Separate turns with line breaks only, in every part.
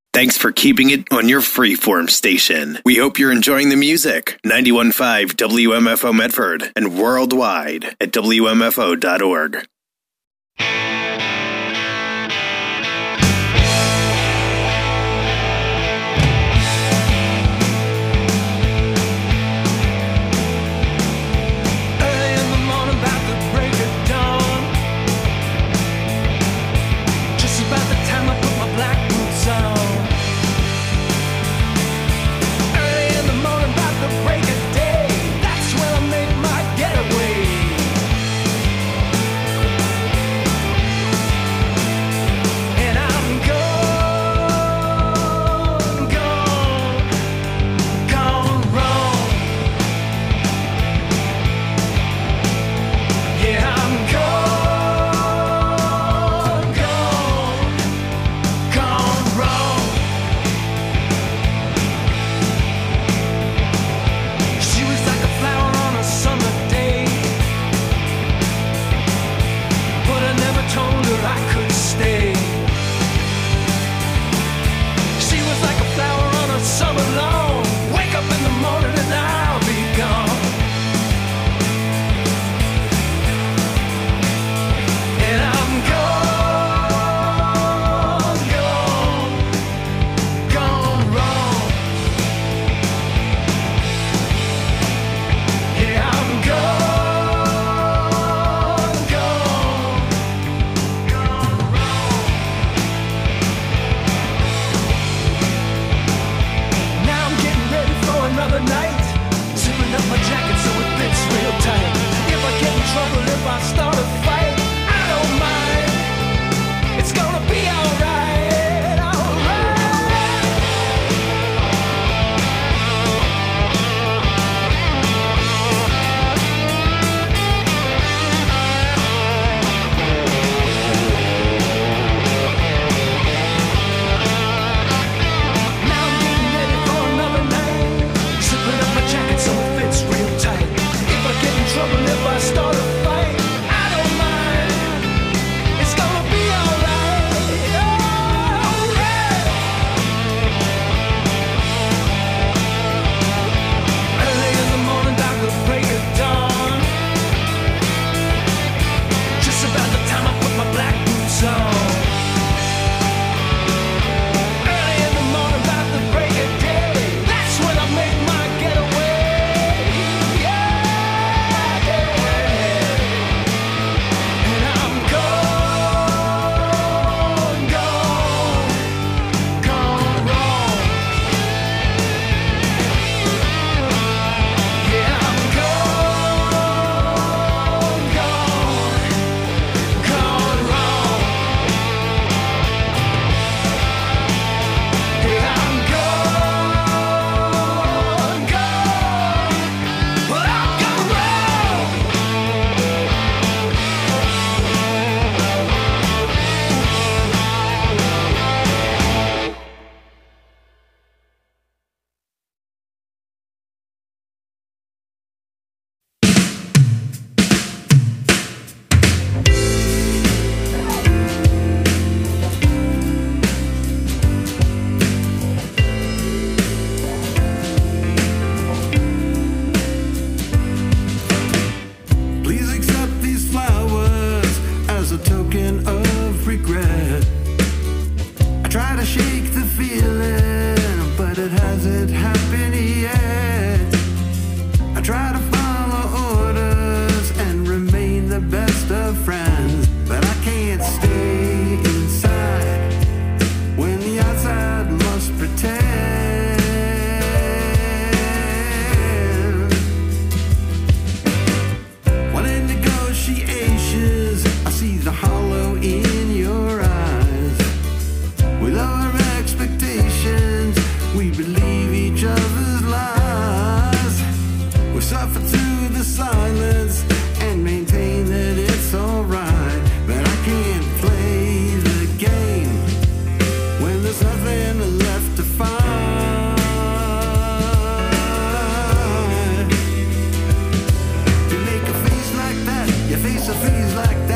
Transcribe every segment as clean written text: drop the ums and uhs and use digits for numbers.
Thanks for keeping it on your freeform station. We hope you're enjoying the music. 91.5 WMFO Medford and worldwide at WMFO.org.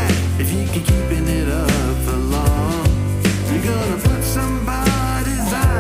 Keeping it up for long, you're gonna put somebody's eyes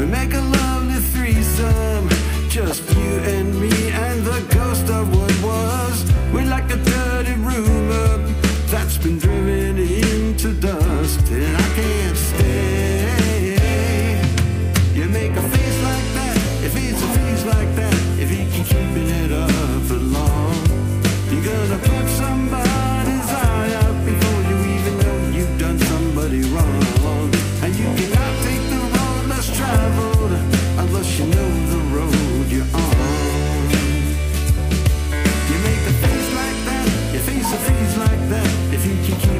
We make a lovely threesome, just you and me and the ghost of what was. We're like a dirty rumor that's been driven into dust, and I can't stay. You make a face like that, if it's a face like that, if you keep keeping it up for long, you're gonna put somebody's eye out before you even know you've done somebody wrong. And you cannot take the road less traveled unless you know the road you're on. You make a face like that, you face a face like that, if you keep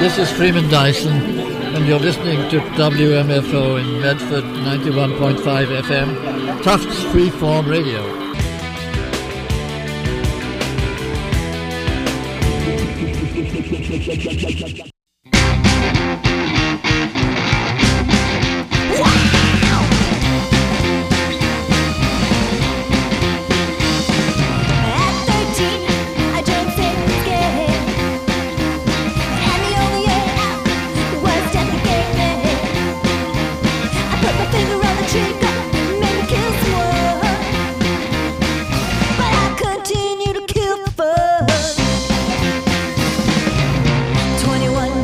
This is Freeman Dyson, and you're listening to WMFO in Medford, 91.5 FM, Tufts Freeform Radio.
Continue to kill for fun. 21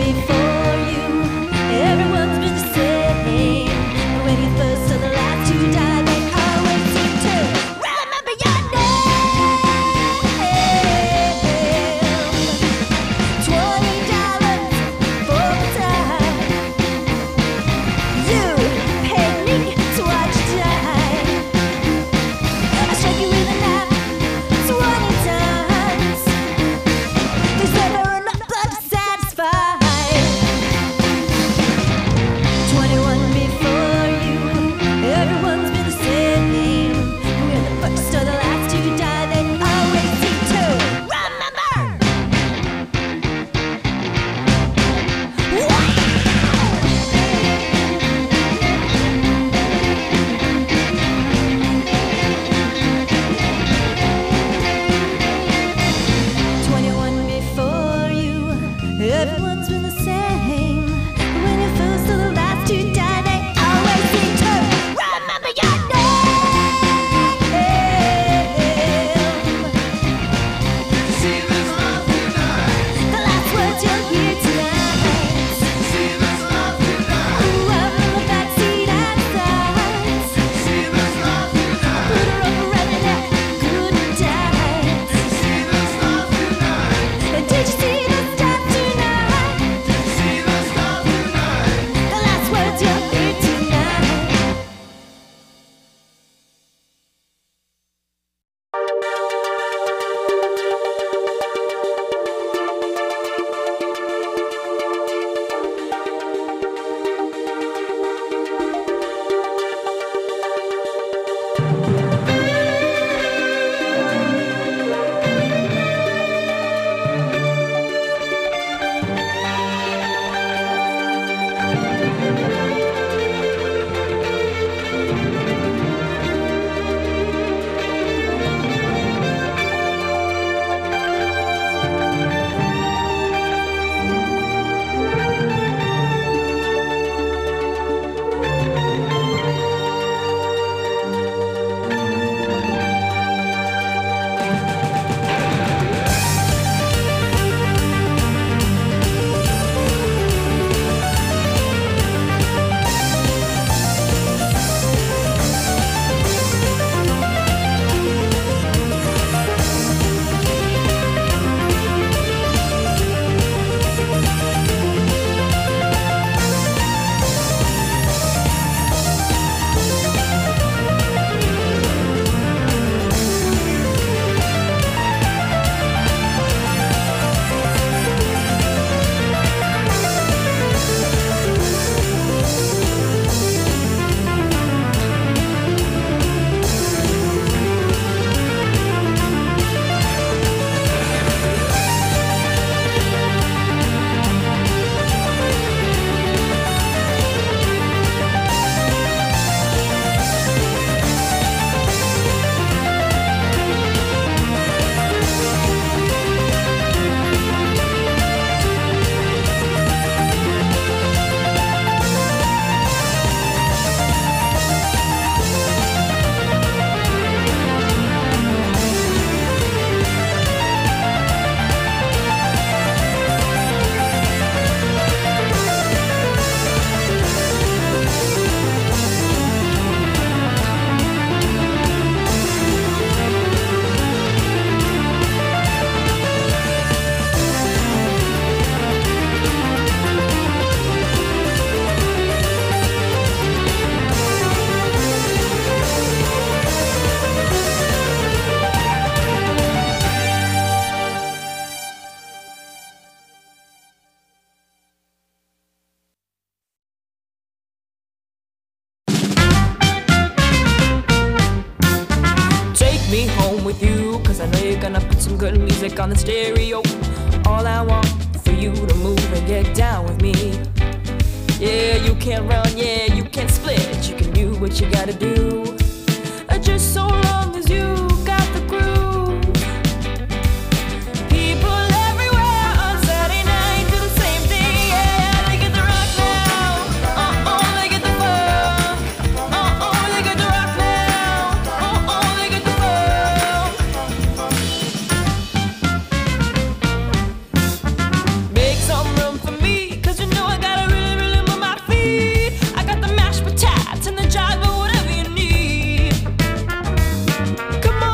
gonna put some good music on the stereo. All I want for you to move and get down with me. Yeah, you can't run, yeah, you can't split. You can do what you gotta do. Just so long as you got the groove. People everywhere on Saturday night do the same thing. Yeah, they get the rock now. They get the fun. They get the rock now. They get the fun. Make some room for me, 'cause you know I gotta really, really move my feet. I got the mashed potatoes and the jive, but whatever you need. Come on.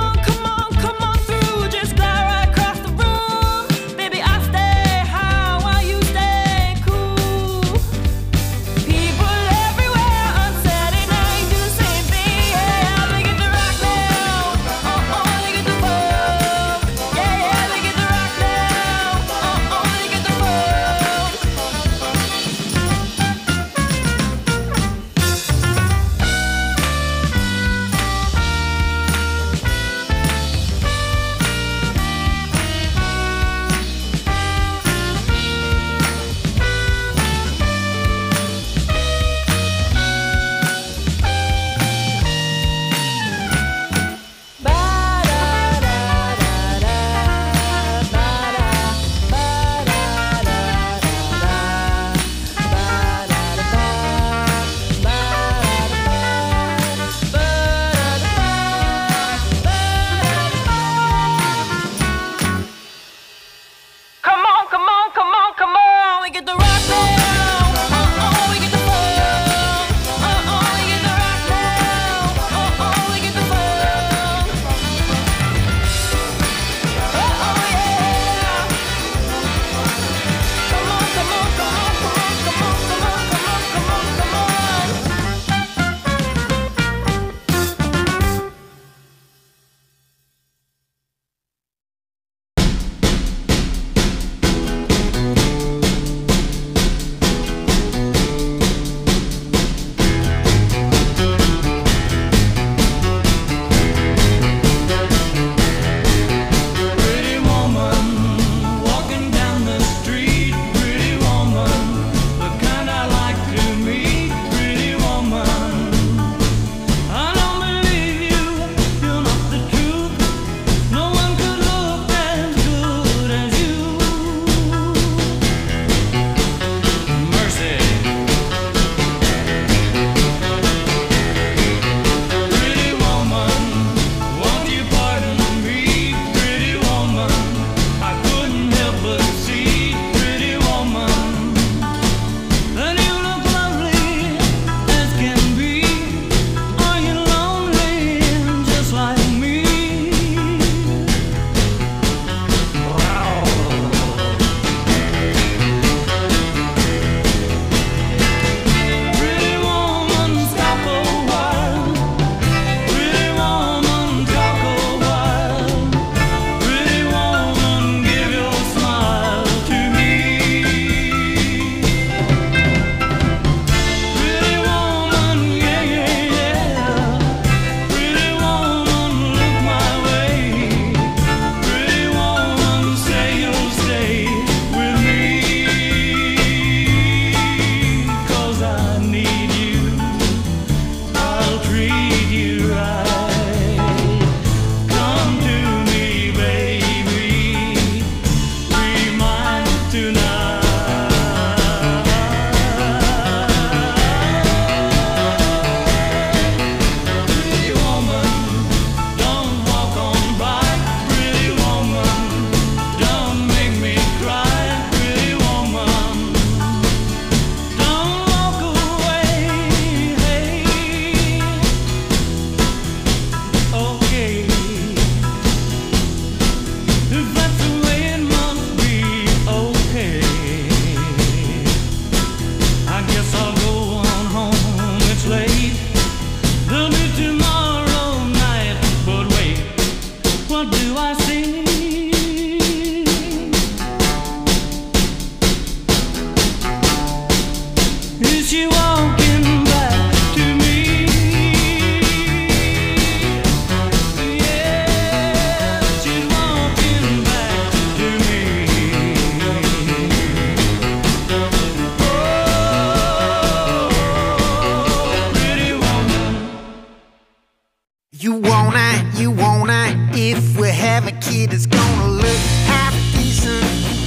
look half decent,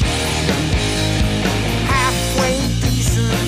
halfway decent,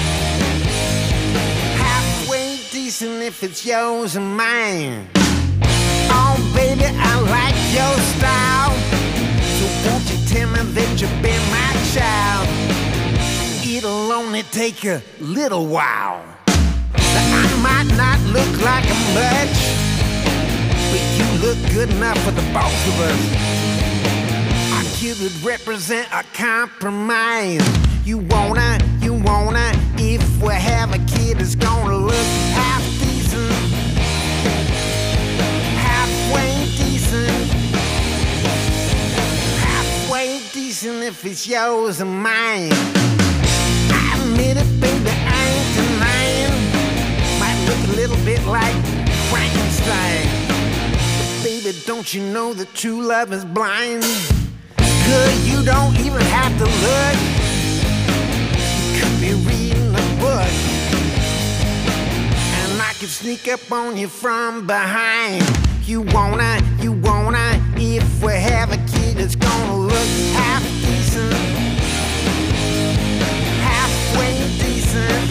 halfway decent if it's yours and mine. Oh baby, I like your style, so won't you tell me that you've been my child? It'll only take a little while. I might not look like much, but you look good enough for the both of us. Our kid would represent a compromise. You wanna, if we have a kid, it's gonna look half decent, halfway decent, halfway decent if it's yours and mine. I admit it, baby, I ain't denying. Might look a little bit like Frankenstein, but baby, don't you know that true love is blind? Good, you don't even have to look. You could be reading a book, and I could sneak up on you from behind. You wanna, if we have a kid, it's gonna look half decent, halfway decent,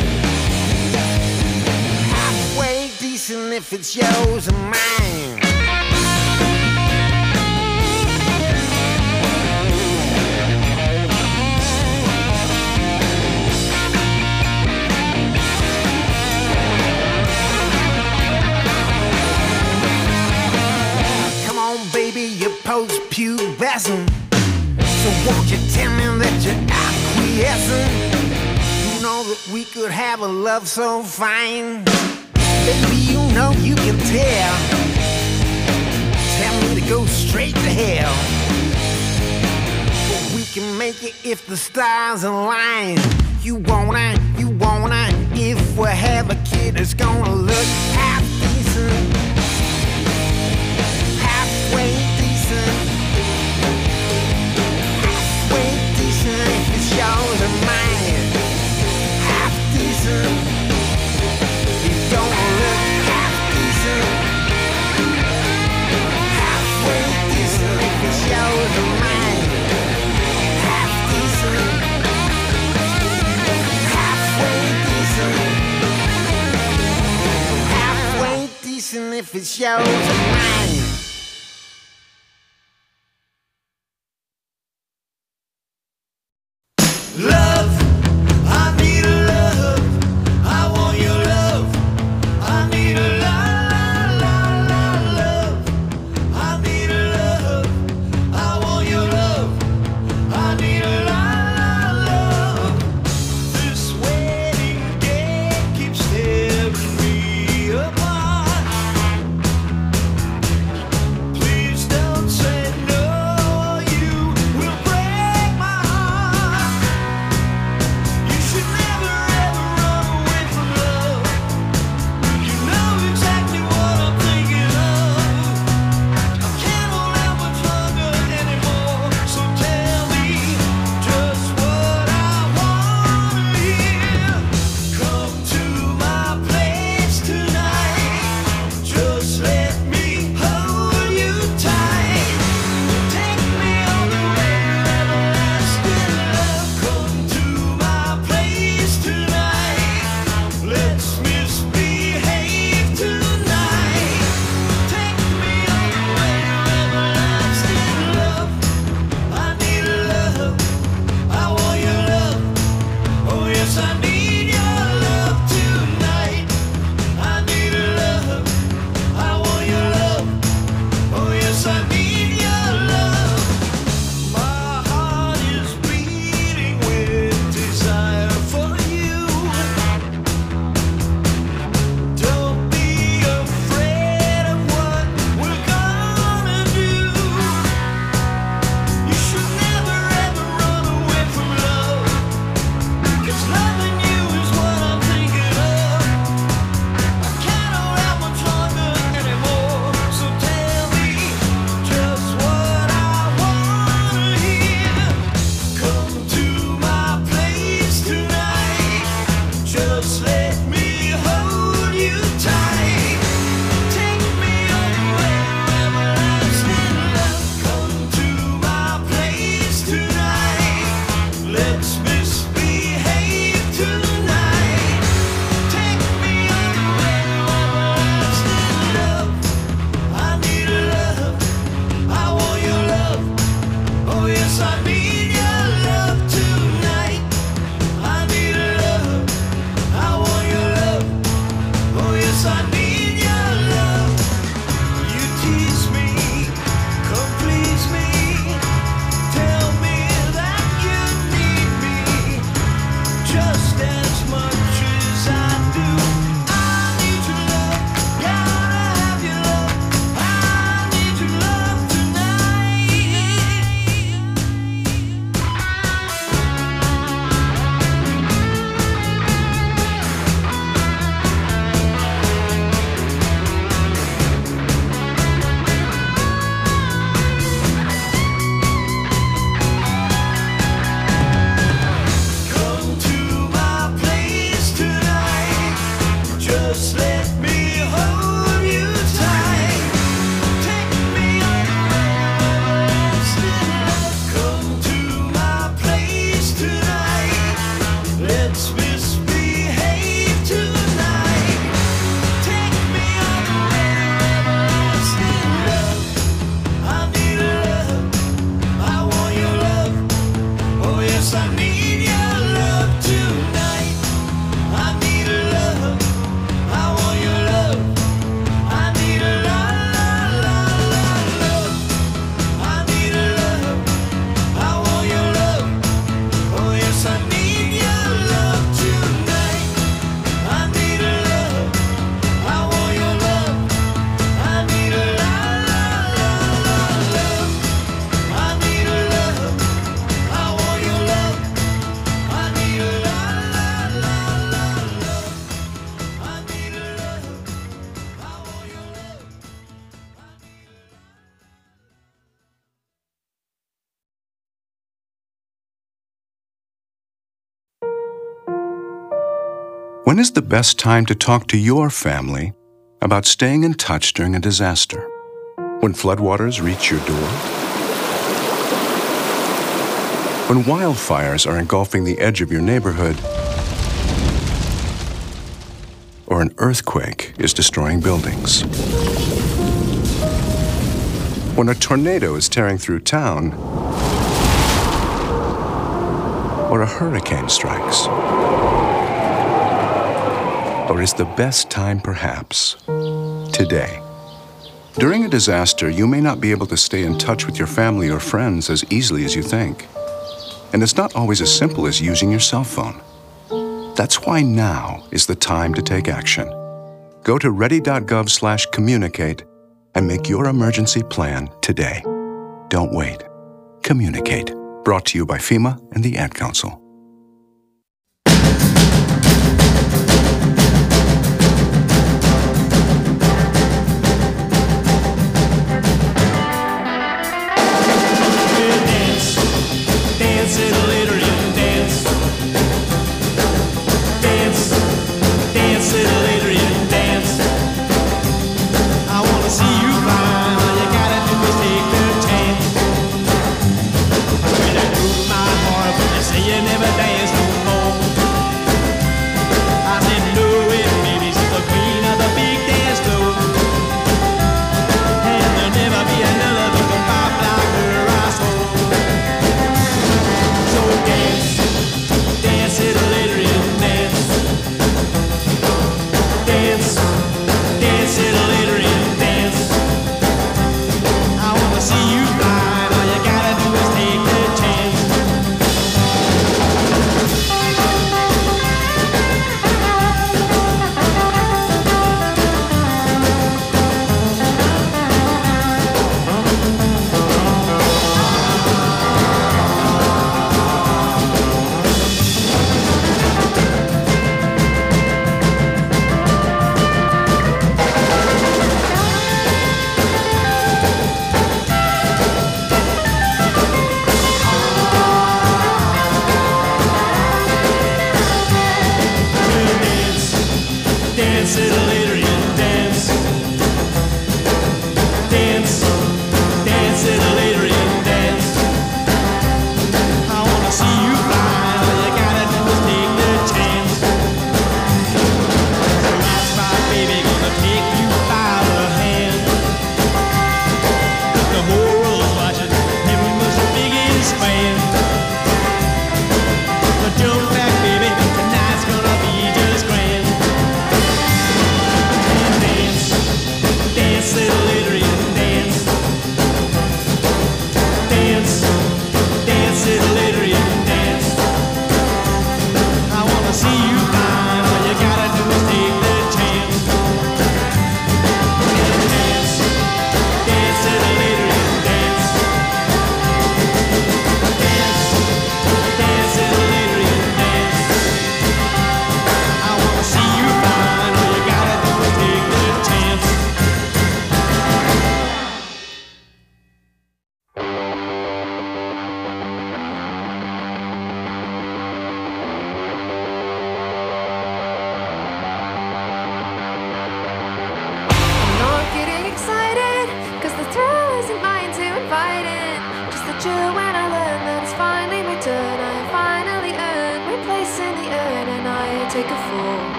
halfway decent if it's yours and mine. Come on, baby, you're post-pubescent, so won't you tell me that you're acquiescent? You know that we could have a love so fine. Baby, you know you can tell. Tell me to go straight to hell, but we can make it if the stars align. You wanna, if we have a kid, it's gonna look half decent, halfway decent, halfway decent if it's yours or mine. Half decent, it's gonna look half decent, halfway decent if it's yours or mine. Half decent, halfway decent, halfway decent if it's yours or mine.
Love, I need a love. I want your love. I need a la la la la love. I need a love. I want your love. I need a la la love. This wedding day keeps tearing me apart.
When is the best time to talk to your family about staying in touch during a disaster? When floodwaters reach your door? When wildfires are engulfing the edge of your neighborhood? Or an earthquake is destroying buildings? When a tornado is tearing through town? Or a hurricane strikes? Or is the best time perhaps today? During a disaster, you may not be able to stay in touch with your family or friends as easily as you think. And it's not always as simple as using your cell phone. That's why now is the time to take action. Go to ready.gov/communicate and make your emergency plan today. Don't wait. Communicate. Brought to you by FEMA and the Ad Council.
You never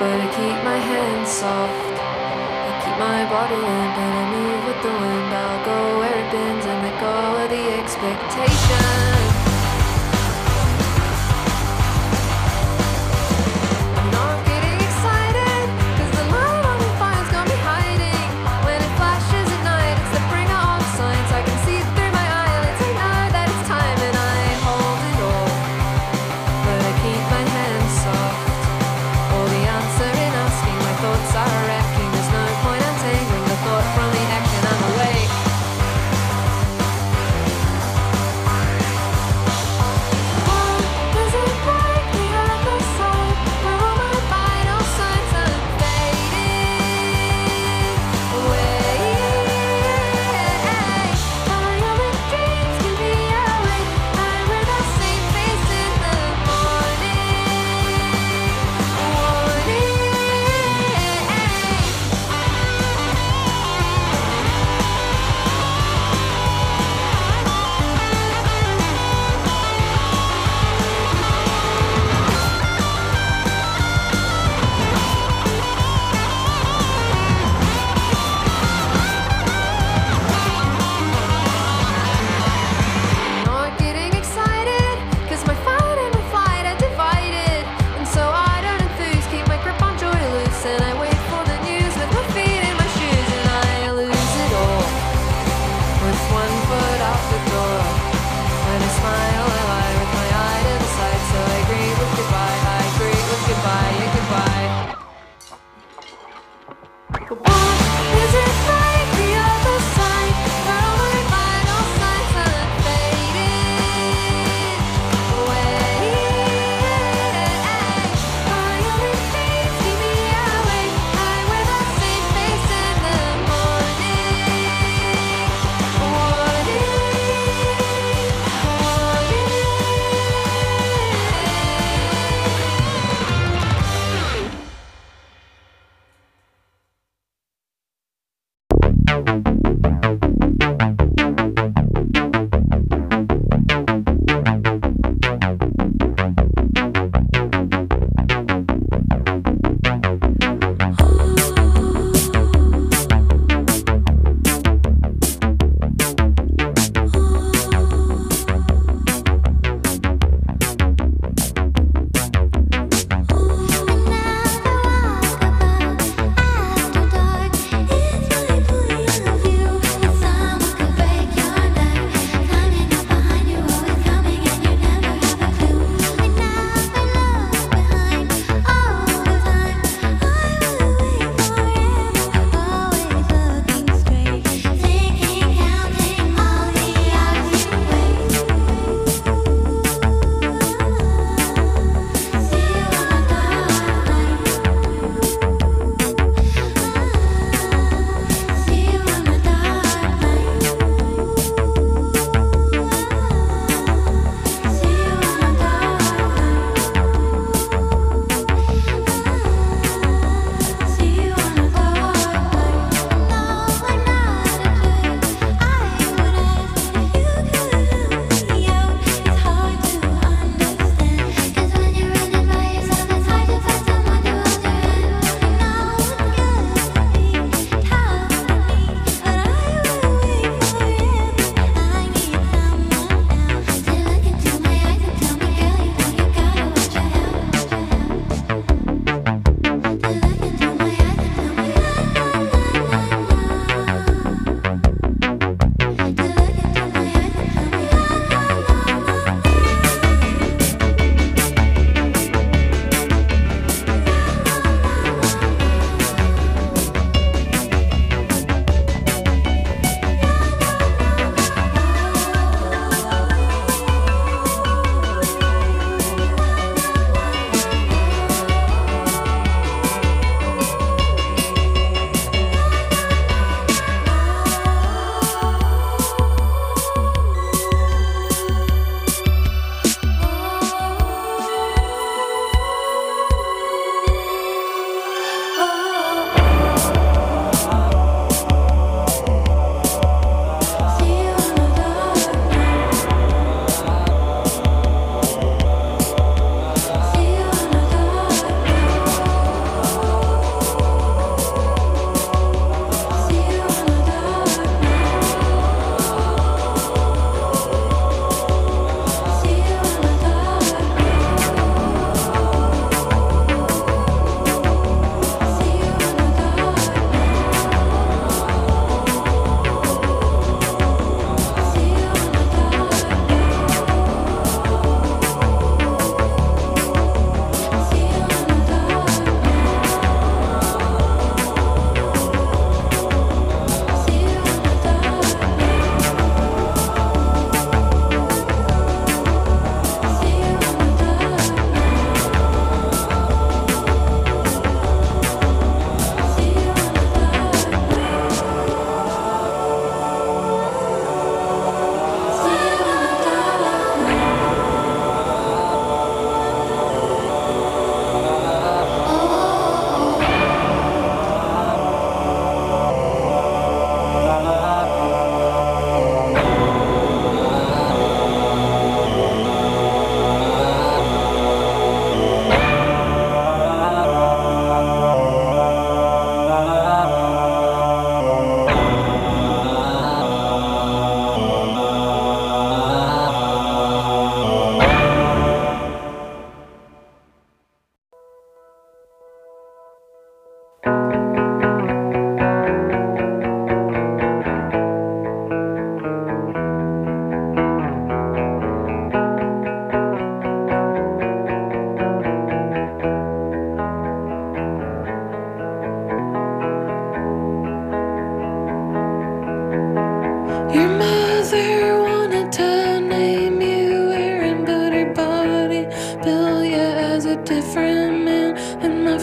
but I keep my hands soft. I keep my body limp and I move with the wind. I'll go where it bends and let go of the expectation. I'm not getting excited, 'cause the light on the fire's got me hiding. When it flashes at night, it's the bringer of signs. I can see through my eyelids, I know that it's time, and I hold it all, but I keep my hands soft. All the answer in asking, my thoughts are wrecking. There's no point untangling the thought from the action. I'm awake.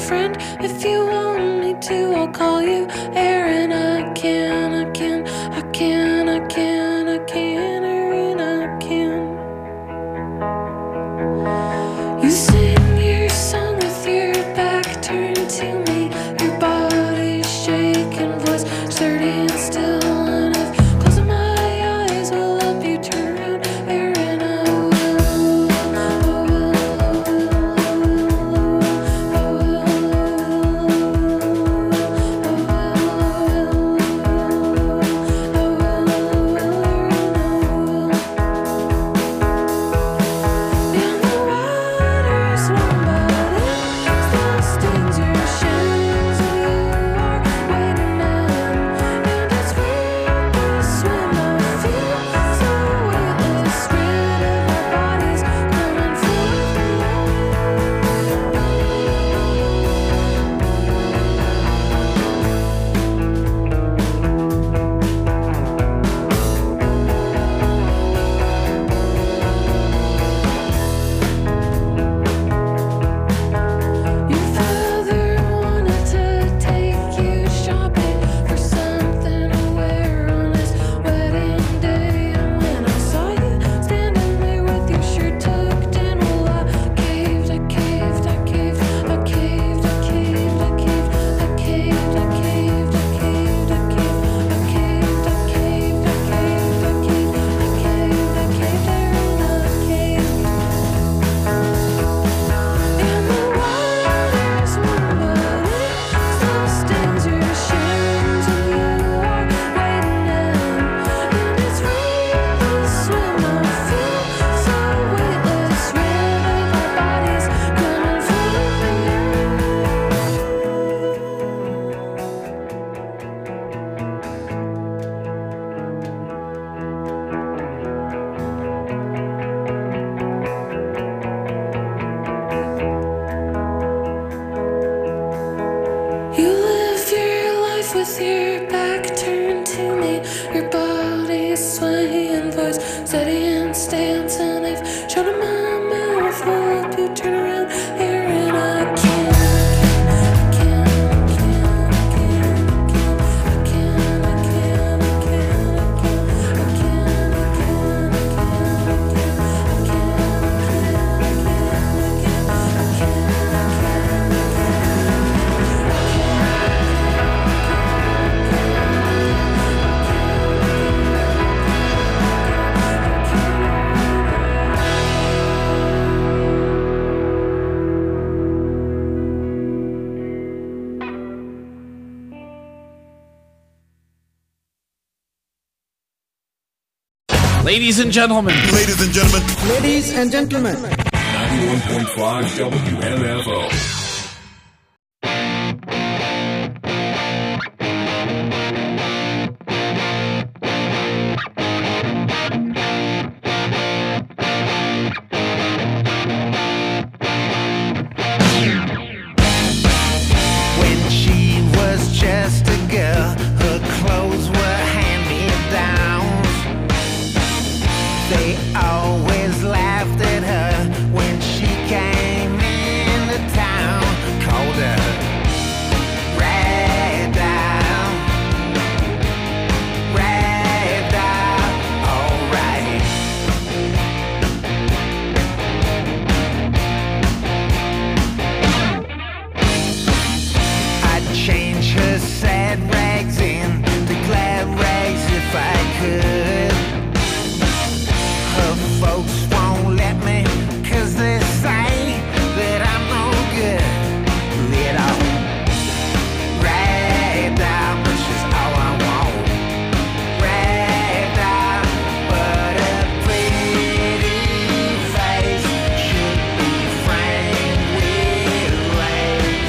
friend. If you want me to, I'll call you Aaron. I can, Aaron, I can. You sing your song with your back turned to me, your body shaking, voice sturdy and still. And if closing my eyes will help you turn around, Aaron, I will. With your back turned to me, your body swaying, voice steady and stance, and if shut up my mouth will help you turn around, Aaron, I can.
Ladies and gentlemen.
Ladies and gentlemen.
Ladies and gentlemen.
91.5 WMFO.
When she was just a girl, her clothes were hand-me-downs. They always laughed at her when she came into town. Called her Ragdoll, Ragdoll, alright. I'd change her sad rags into glad rags if I could. Her folks won't let me, 'cause they say that I'm no good. Little Ragdoll, but she's all I want. Ragdoll, but a pretty face should be framed with lace.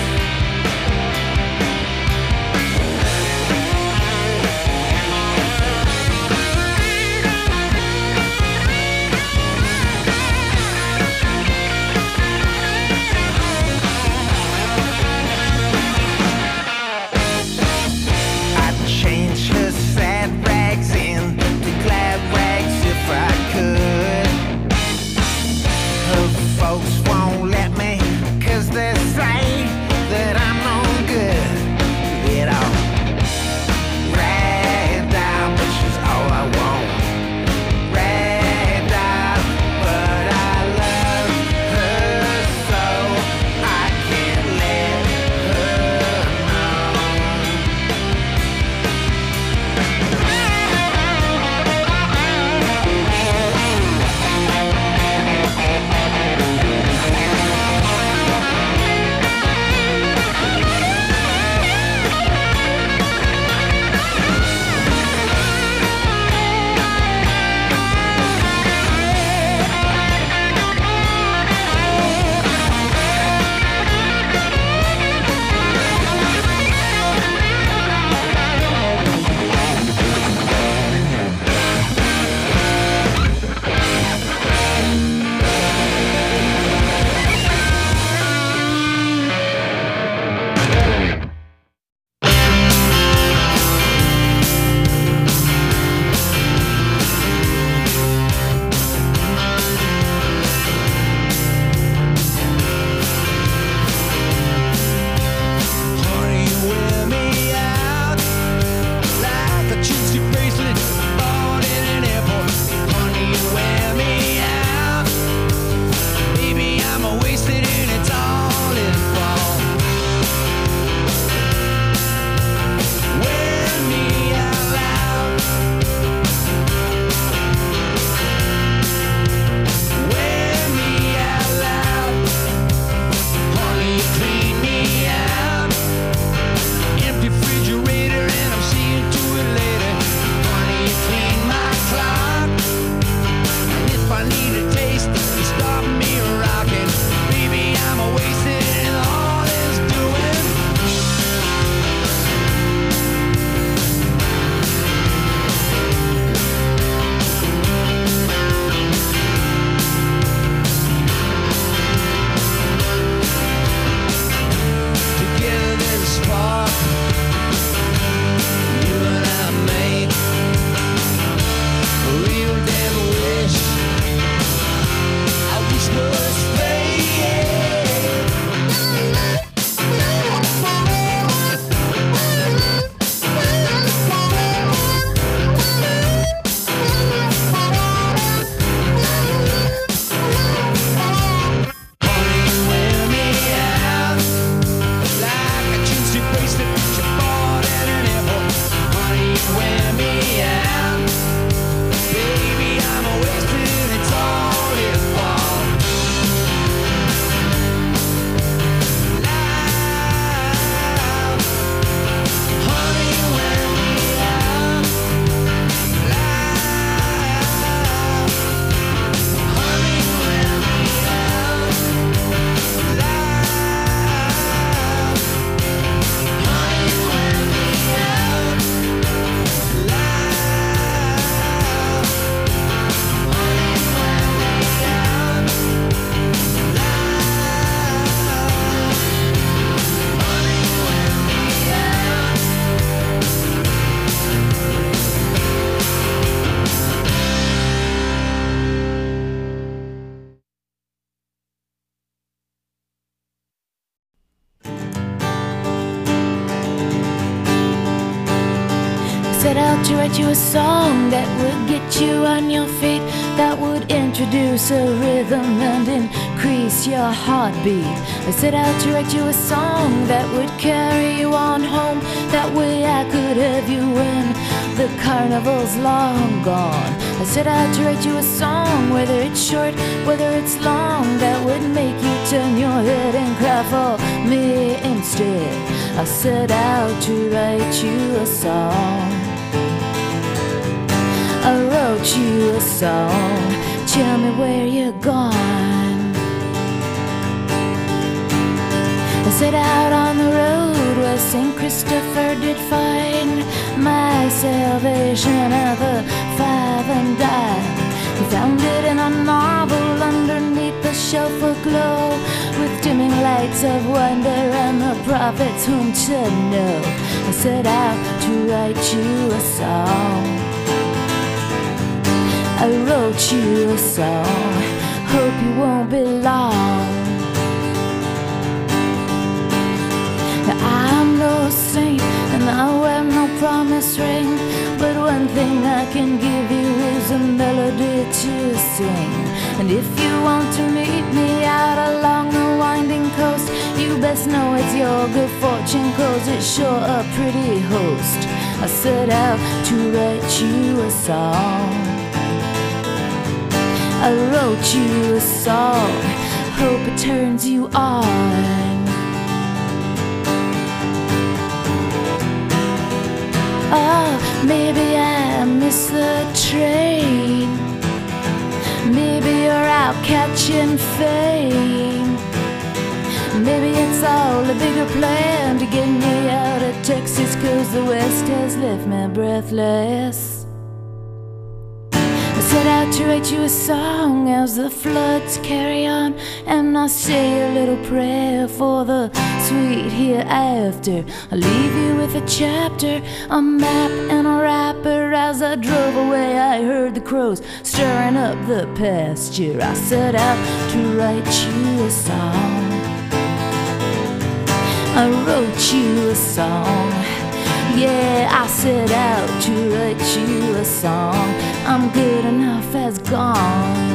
out to write you a song that would get you on your feet, that would introduce a rhythm and increase your heartbeat. I set out to write you a song that would carry you on home. That way I could have you when the carnival's long gone. I set out to write you a song, whether it's short, whether it's long, that would make you turn your head and cry for me instead. I set out to write you a song. I wrote you a song. Tell me where you're gone. I set out on the road where St. Christopher did find my salvation at the 5 and dime. He found it in a novel underneath the shelf aglow, with dimming lights of wonder and the prophets whom to know. I set out to write you a song. I wrote you a song. Hope you won't be long. I'm no saint and I wear no promise ring, but one thing I can give you is a melody to sing. And if you want to meet me out along the winding coast, you best know it's your good fortune, 'cause it's sure a pretty host. I set out to write you a song. I wrote you a song. Hope it turns you on. Oh, maybe I missed the train. Maybe you're out catching fame. Maybe it's all a bigger plan to get me out of Texas, 'cause the West has left me breathless. I set out to write you a song as the floods carry on, and I say a little prayer for the sweet hereafter. I leave you with a chapter, a map and a wrapper. As I drove away I heard the crows stirring up the pasture. I set out to write you a song. I wrote you a song. Yeah, I set out to write you a song. I'm good enough as gone.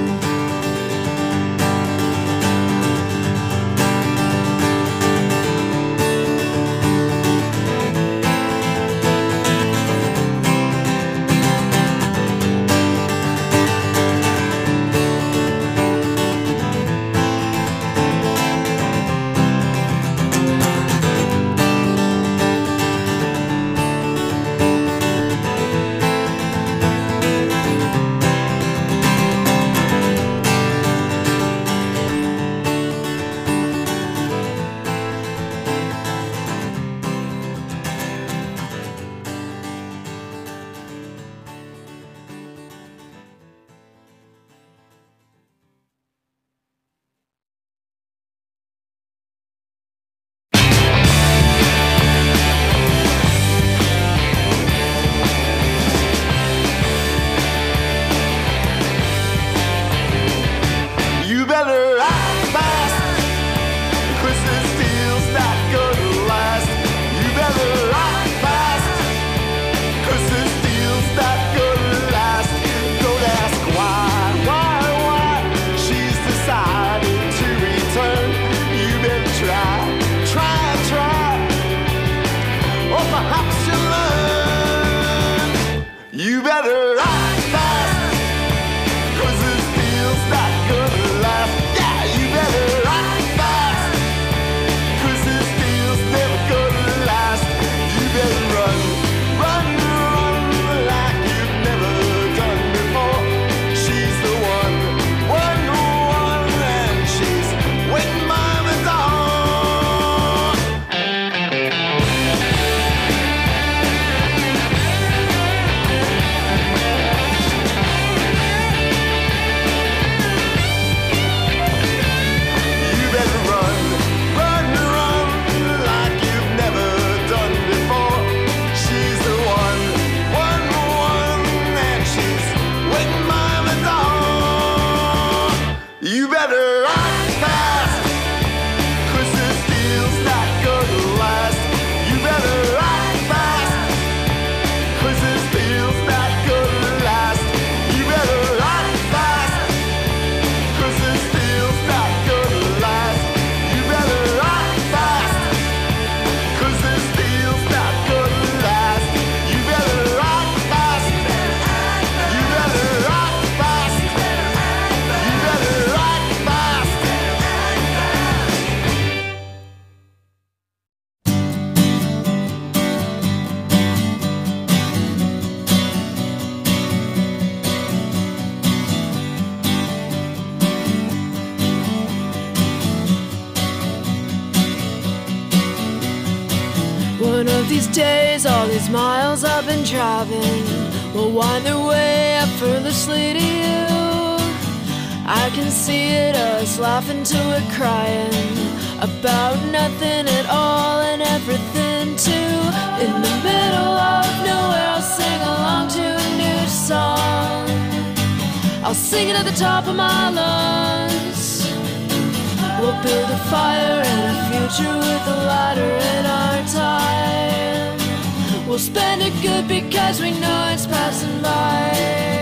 of these days, all these miles I've been driving will wind their way effortlessly to you. I can see it, us laughing till we're crying about nothing at all and everything too. In the middle of nowhere, I'll sing along to a new song. I'll sing it at the top of my lungs. We'll build a fire and a future with a ladder in our time. We'll spend it good because we know it's passing by.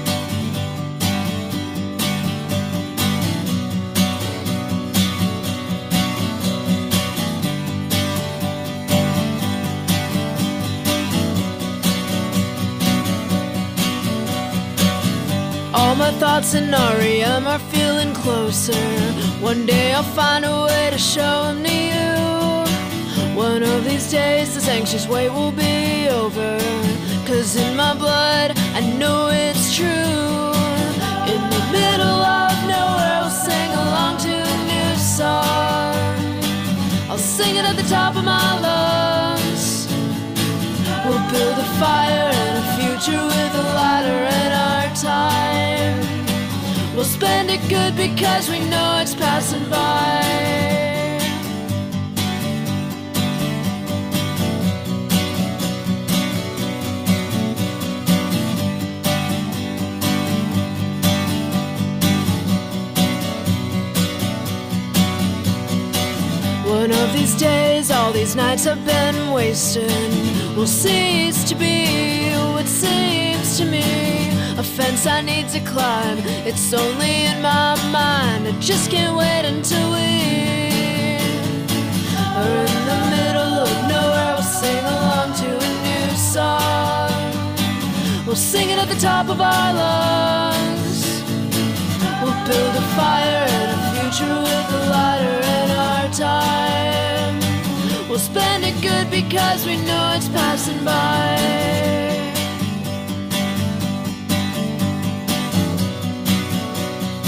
All my thoughts in REM are feeling closer. One day I'll find a way to show them to you. One of these days this anxious wait will be over. 'Cause in my blood I know it's true. In the middle of nowhere I'll sing along to a new song. I'll sing it at the top of my lungs. We'll build a fire and a future with a ladder in our time. We'll spend it good because we know it's passing by. One of these days, all these nights I've been wasting will cease to be what seems to me a fence I need to climb. It's only in my mind. I just can't wait until we are in the middle of nowhere. We'll sing along to a new song. We'll sing it at the top of our lungs. We'll build a fire and a future with a ladder in our time. We'll spend it good because we know it's passing by.